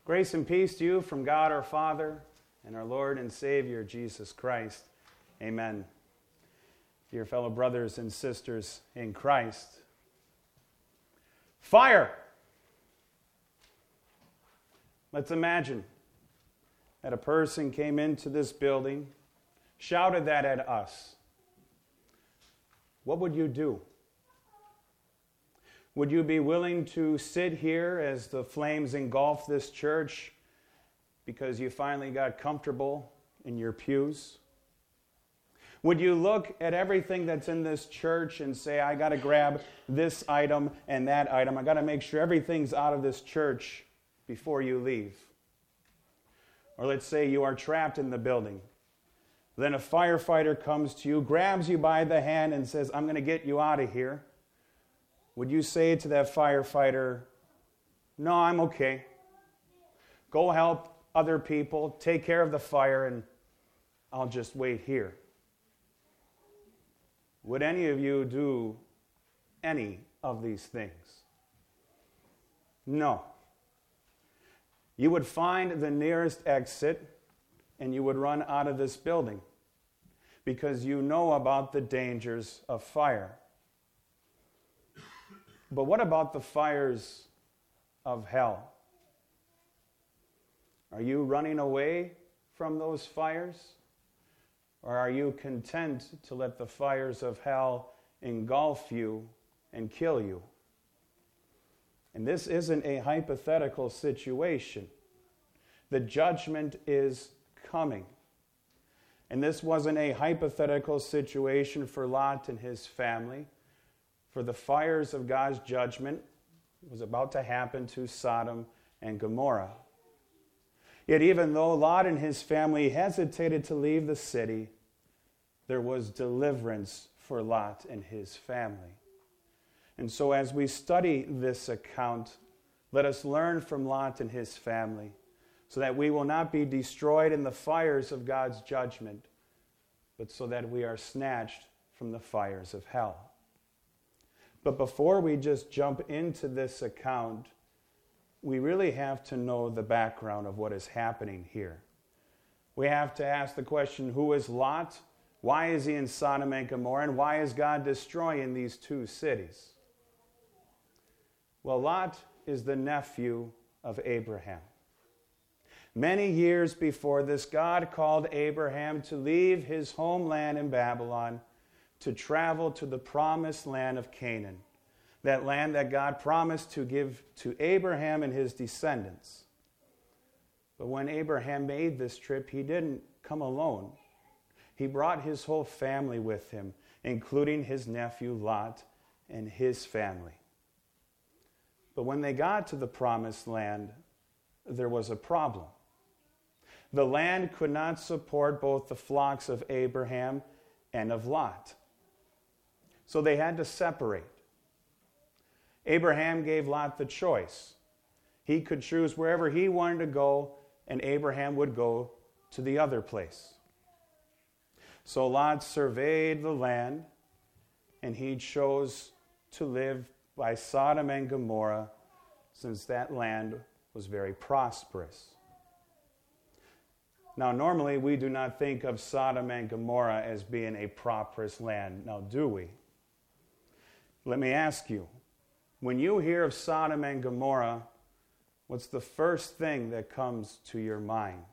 Grace and peace to you from God our Father and our Lord and Savior, Jesus Christ. Amen. Dear fellow brothers and sisters in Christ, fire! Let's imagine that a person came into this building, shouted that at us. What would you do? Would you be willing to sit here as the flames engulf this church because you finally got comfortable in your pews? Would you look at everything that's in this church and say, I got to grab this item and that item. I got to make sure everything's out of this church before you leave? Or let's say you are trapped in the building. Then a firefighter comes to you, grabs you by the hand and says, I'm going to get you out of here. Would you say to that firefighter, no, I'm okay. Go help other people, take care of the fire, and I'll just wait here? Would any of you do any of these things? No. You would find the nearest exit and you would run out of this building because you know about the dangers of fire. But what about the fires of hell? Are you running away from those fires? Or are you content to let the fires of hell engulf you and kill you? And this isn't a hypothetical situation. The judgment is coming. And this wasn't a hypothetical situation for Lot and his family. For the fires of God's judgment was about to happen to Sodom and Gomorrah. Yet even though Lot and his family hesitated to leave the city, there was deliverance for Lot and his family. And so as we study this account, let us learn from Lot and his family so that we will not be destroyed in the fires of God's judgment, but so that we are snatched from the fires of hell. But before we just jump into this account, we really have to know the background of what is happening here. We have to ask the question, who is Lot? Why is he in Sodom and Gomorrah? And why is God destroying these two cities? Well, Lot is the nephew of Abraham. Many years before this, God called Abraham to leave his homeland in Babylon to travel to the promised land of Canaan, that land that God promised to give to Abraham and his descendants. But when Abraham made this trip, he didn't come alone. He brought his whole family with him, including his nephew Lot and his family. But when they got to the promised land, there was a problem. The land could not support both the flocks of Abraham and of Lot. So they had to separate. Abraham gave Lot the choice. He could choose wherever he wanted to go, and Abraham would go to the other place. So Lot surveyed the land, and he chose to live by Sodom and Gomorrah, since that land was very prosperous. Now, normally we do not think of Sodom and Gomorrah as being a prosperous land, now do we? Let me ask you, when you hear of Sodom and Gomorrah, what's the first thing that comes to your mind?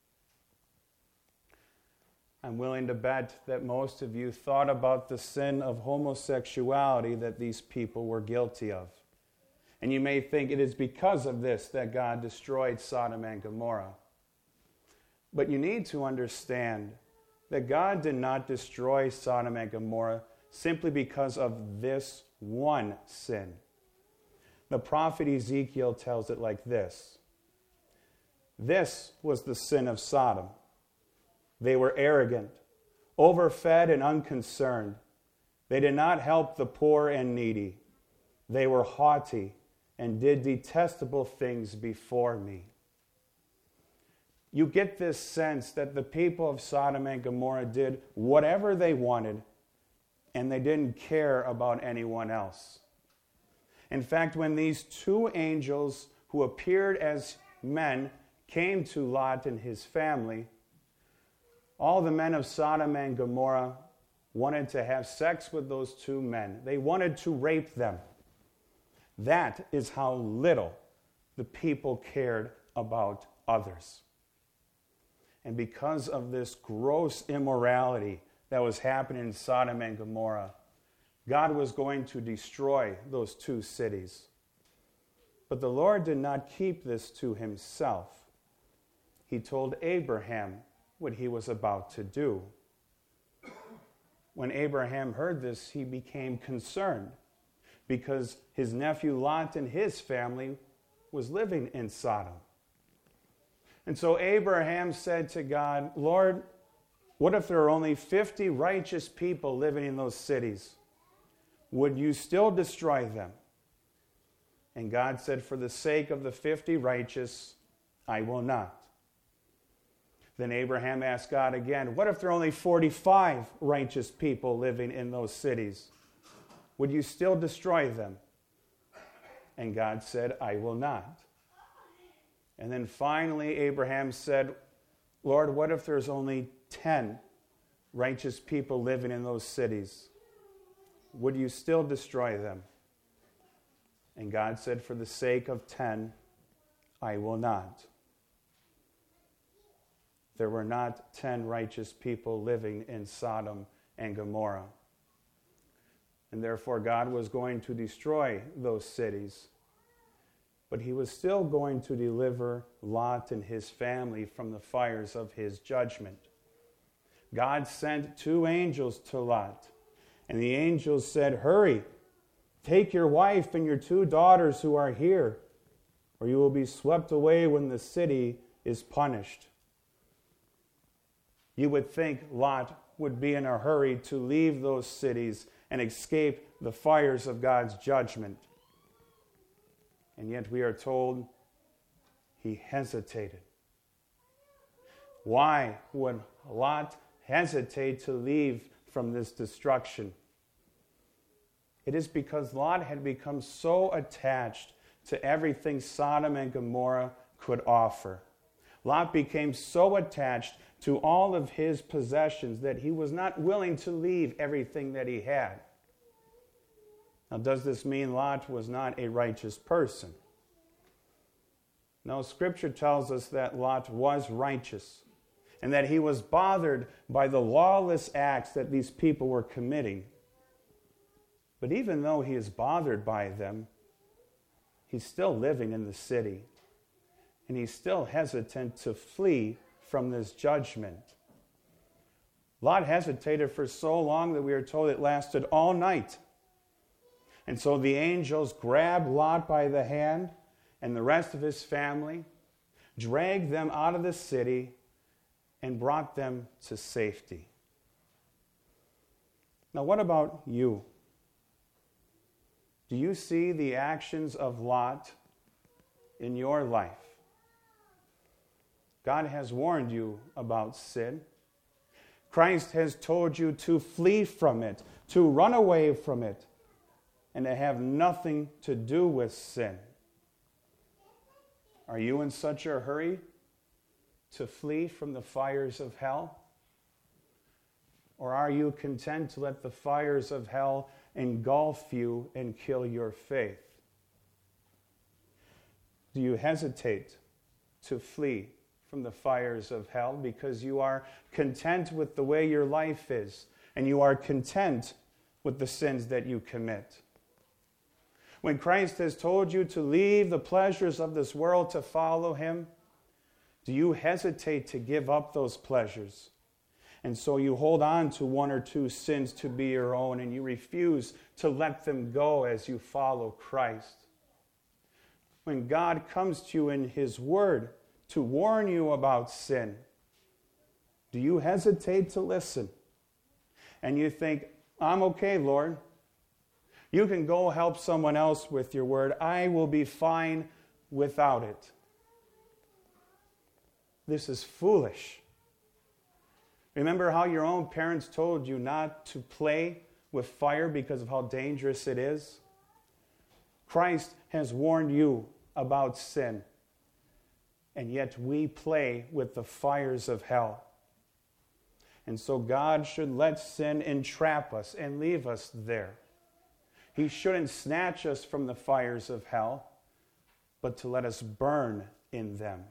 I'm willing to bet that most of you thought about the sin of homosexuality that these people were guilty of. And you may think it is because of this that God destroyed Sodom and Gomorrah. But you need to understand that God did not destroy Sodom and Gomorrah simply because of this one sin. The prophet Ezekiel tells it like this. This was the sin of Sodom. They were arrogant, overfed and unconcerned. They did not help the poor and needy. They were haughty and did detestable things before me. You get this sense that the people of Sodom and Gomorrah did whatever they wanted, and they didn't care about anyone else. In fact, when these two angels who appeared as men came to Lot and his family, all the men of Sodom and Gomorrah wanted to have sex with those two men. They wanted to rape them. That is how little the people cared about others. And because of this gross immorality that was happening in Sodom and Gomorrah, God was going to destroy those two cities. But the Lord did not keep this to himself. He told Abraham what he was about to do. When Abraham heard this, he became concerned because his nephew Lot and his family was living in Sodom. And so Abraham said to God, Lord, what if there are only 50 righteous people living in those cities? Would you still destroy them? And God said, for the sake of the 50 righteous, I will not. Then Abraham asked God again, what if there are only 45 righteous people living in those cities? Would you still destroy them? And God said, I will not. And then finally Abraham said, Lord, what if there's only 10 righteous people living in those cities? Would you still destroy them? And God said, for the sake of 10, I will not. There were not 10 righteous people living in Sodom and Gomorrah. And therefore God was going to destroy those cities. But he was still going to deliver Lot and his family from the fires of his judgment. God sent 2 angels to Lot. And the angels said, hurry, take your wife and your 2 daughters who are here, or you will be swept away when the city is punished. You would think Lot would be in a hurry to leave those cities and escape the fires of God's judgment. And yet we are told he hesitated. Why would Lot hesitate to leave from this destruction? It is because Lot had become so attached to everything Sodom and Gomorrah could offer. Lot became so attached to all of his possessions that he was not willing to leave everything that he had. Now, does this mean Lot was not a righteous person? No, Scripture tells us that Lot was righteous and that he was bothered by the lawless acts that these people were committing. But even though he is bothered by them, he's still living in the city, and he's still hesitant to flee from this judgment. Lot hesitated for so long that we are told it lasted all night. And so the angels grabbed Lot by the hand and the rest of his family, dragged them out of the city, and brought them to safety. Now, what about you? Do you see the actions of Lot in your life? God has warned you about sin. Christ has told you to flee from it, to run away from it, and to have nothing to do with sin. Are you in such a hurry to flee from the fires of hell? Or are you content to let the fires of hell engulf you and kill your faith? Do you hesitate to flee from the fires of hell because you are content with the way your life is and you are content with the sins that you commit? When Christ has told you to leave the pleasures of this world to follow him, do you hesitate to give up those pleasures? And so you hold on to 1 or 2 sins to be your own, and you refuse to let them go as you follow Christ. When God comes to you in his word to warn you about sin, do you hesitate to listen? And you think, I'm okay, Lord. You can go help someone else with your word. I will be fine without it. This is foolish. Remember how your own parents told you not to play with fire because of how dangerous it is? Christ has warned you about sin. and yet we play with the fires of hell. And so God should let sin entrap us and leave us there. He shouldn't snatch us from the fires of hell, but to let us burn in them.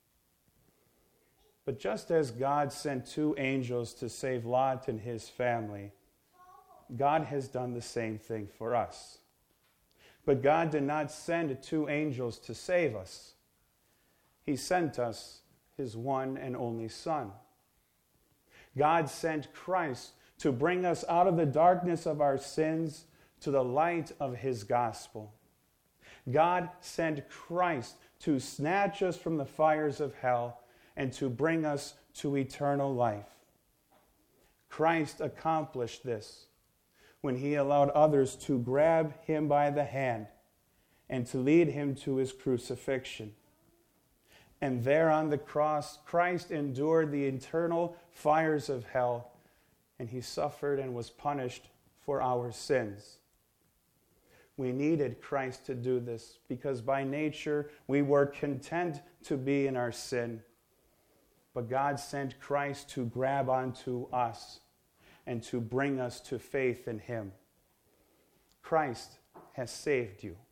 But just as God sent 2 angels to save Lot and his family, God has done the same thing for us. But God did not send 2 angels to save us. He sent us his one and only Son. God sent Christ to bring us out of the darkness of our sins to the light of his gospel. God sent Christ to snatch us from the fires of hell and to bring us to eternal life. Christ accomplished this when he allowed others to grab him by the hand and to lead him to his crucifixion. And there on the cross, Christ endured the eternal fires of hell, and he suffered and was punished for our sins. We needed Christ to do this because by nature we were content to be in our sin. But God sent Christ to grab onto us and to bring us to faith in him. Christ has saved you.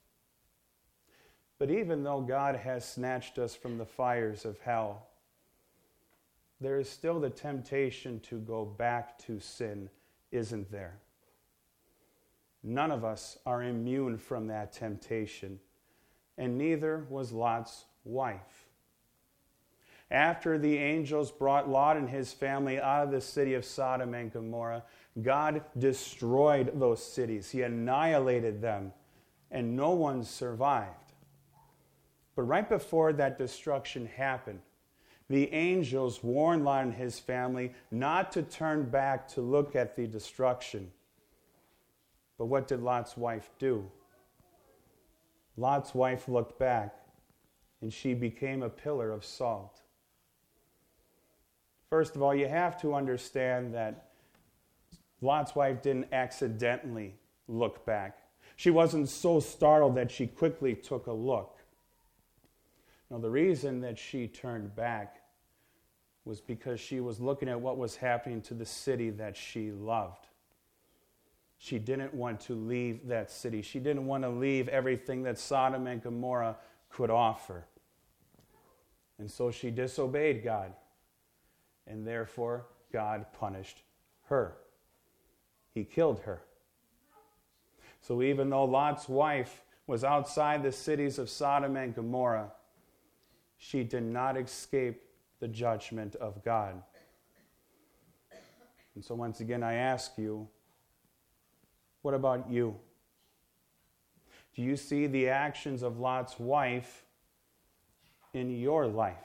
But even though God has snatched us from the fires of hell, there is still the temptation to go back to sin, isn't there? None of us are immune from that temptation, and neither was Lot's wife. After the angels brought Lot and his family out of the city of Sodom and Gomorrah, God destroyed those cities. He annihilated them, and no one survived. But right before that destruction happened, the angels warned Lot and his family not to turn back to look at the destruction. But what did Lot's wife do? Lot's wife looked back, and she became a pillar of salt. First of all, you have to understand that Lot's wife didn't accidentally look back. She wasn't so startled that she quickly took a look. Now, the reason that she turned back was because she was looking at what was happening to the city that she loved. She didn't want to leave that city. She didn't want to leave everything that Sodom and Gomorrah could offer. And so she disobeyed God. And therefore, God punished her. He killed her. So even though Lot's wife was outside the cities of Sodom and Gomorrah, she did not escape the judgment of God. And so once again, I ask you, what about you? Do you see the actions of Lot's wife in your life?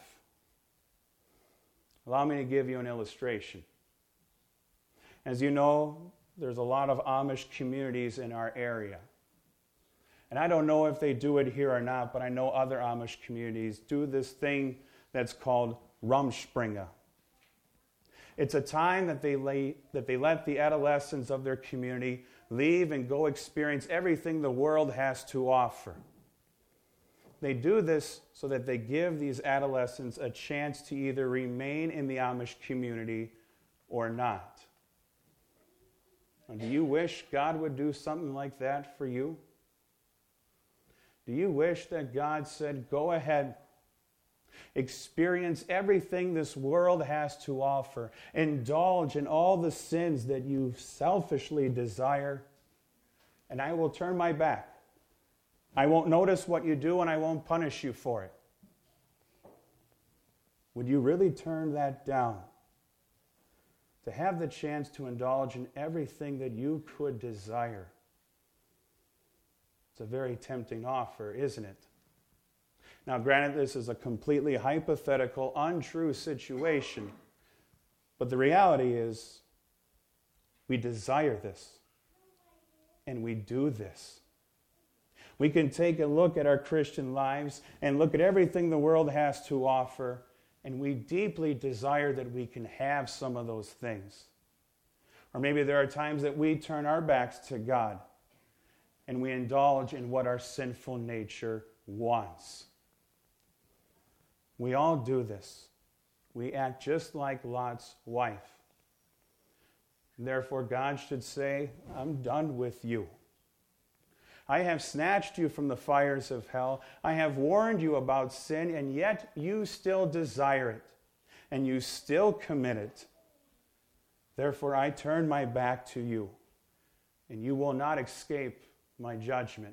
Allow me to give you an illustration. As you know, there's a lot of Amish communities in our area. And I don't know if they do it here or not, but I know other Amish communities do this thing that's called Rumspringa. It's a time that they let the adolescents of their community leave and go experience everything the world has to offer. They do this so that they give these adolescents a chance to either remain in the Amish community or not. Now, do you wish God would do something like that for you? Do you wish that God said, go ahead, experience everything this world has to offer, indulge in all the sins that you selfishly desire, and I will turn my back. I won't notice what you do and I won't punish you for it. Would you really turn that down? To have the chance to indulge in everything that you could desire. It's a very tempting offer, isn't it? Now, granted, this is a completely hypothetical, untrue situation, but the reality is we desire this, and we do this. We can take a look at our Christian lives and look at everything the world has to offer, and we deeply desire that we can have some of those things. Or maybe there are times that we turn our backs to God and we indulge in what our sinful nature wants. We all do this. We act just like Lot's wife. Therefore, God should say, I'm done with you. I have snatched you from the fires of hell. I have warned you about sin, and yet you still desire it, and you still commit it. Therefore, I turn my back to you, and you will not escape my judgment.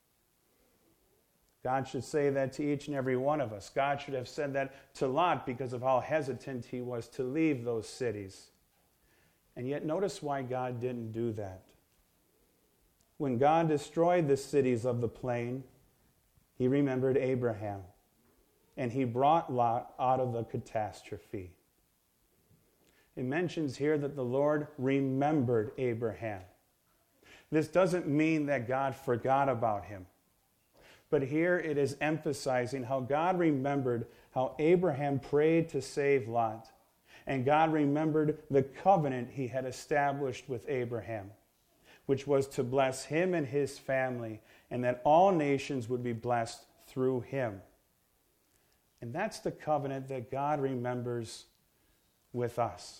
God should say that to each and every one of us. God should have said that to Lot because of how hesitant he was to leave those cities. And yet notice why God didn't do that. When God destroyed the cities of the plain, he remembered Abraham, and he brought Lot out of the catastrophe. It mentions here that the Lord remembered Abraham. This doesn't mean that God forgot about him. But here it is emphasizing how God remembered how Abraham prayed to save Lot. And God remembered the covenant he had established with Abraham, which was to bless him and his family, and that all nations would be blessed through him. And that's the covenant that God remembers with us.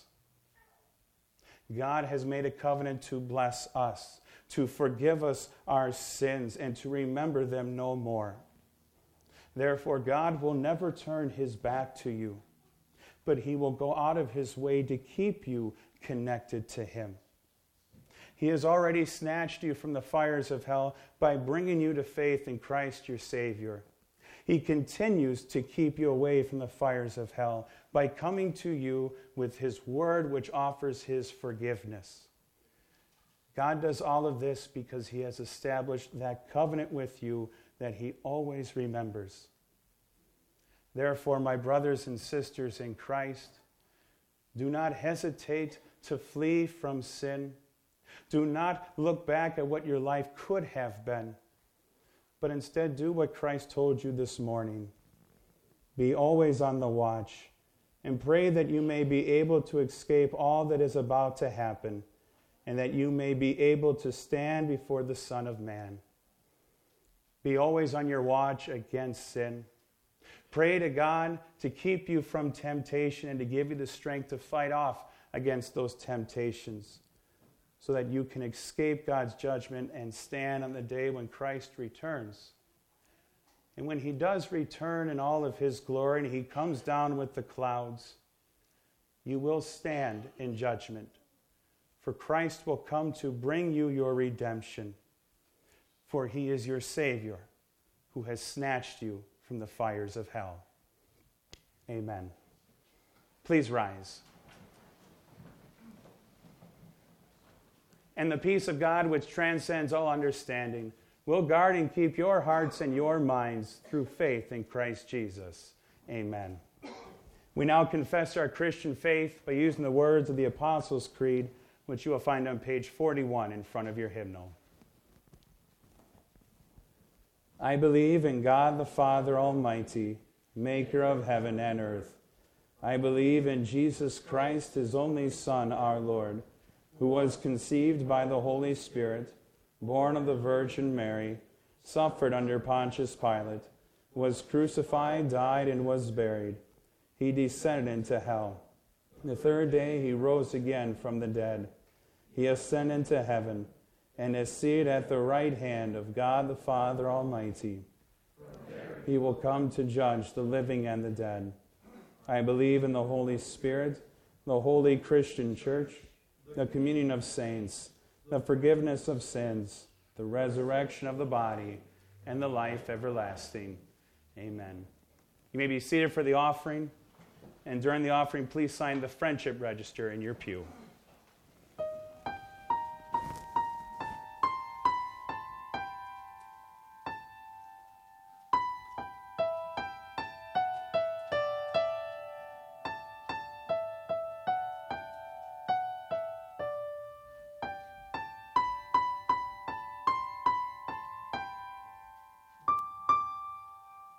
God has made a covenant to bless us, to forgive us our sins, and to remember them no more. Therefore, God will never turn his back to you, but he will go out of his way to keep you connected to him. He has already snatched you from the fires of hell by bringing you to faith in Christ your Savior. He continues to keep you away from the fires of hell by coming to you with his word, which offers his forgiveness. God does all of this because he has established that covenant with you that he always remembers. Therefore, my brothers and sisters in Christ, do not hesitate to flee from sin. Do not look back at what your life could have been, but instead do what Christ told you this morning. Be always on the watch and pray that you may be able to escape all that is about to happen, and that you may be able to stand before the Son of Man. Be always on your watch against sin. Pray to God to keep you from temptation and to give you the strength to fight off against those temptations, so that you can escape God's judgment and stand on the day when Christ returns. And when he does return in all of his glory and he comes down with the clouds, you will stand in judgment. For Christ will come to bring you your redemption. For he is your Savior who has snatched you from the fires of hell. Amen. Please rise. And the peace of God, which transcends all understanding, will guard and keep your hearts and your minds through faith in Christ Jesus. Amen. We now confess our Christian faith by using the words of the Apostles' Creed, which you will find on page 41 in front of your hymnal. I believe in God the Father Almighty, maker of heaven and earth. I believe in Jesus Christ, his only Son, our Lord, who was conceived by the Holy Spirit, born of the Virgin Mary, suffered under Pontius Pilate, was crucified, died, and was buried. He descended into hell. The third day he rose again from the dead. He ascended into heaven, and is seated at the right hand of God the Father Almighty. He will come to judge the living and the dead. I believe in the Holy Spirit, the holy Christian Church, the communion of saints, the forgiveness of sins, the resurrection of the body, and the life everlasting. Amen. You may be seated for the offering, and during the offering, please sign the friendship register in your pew.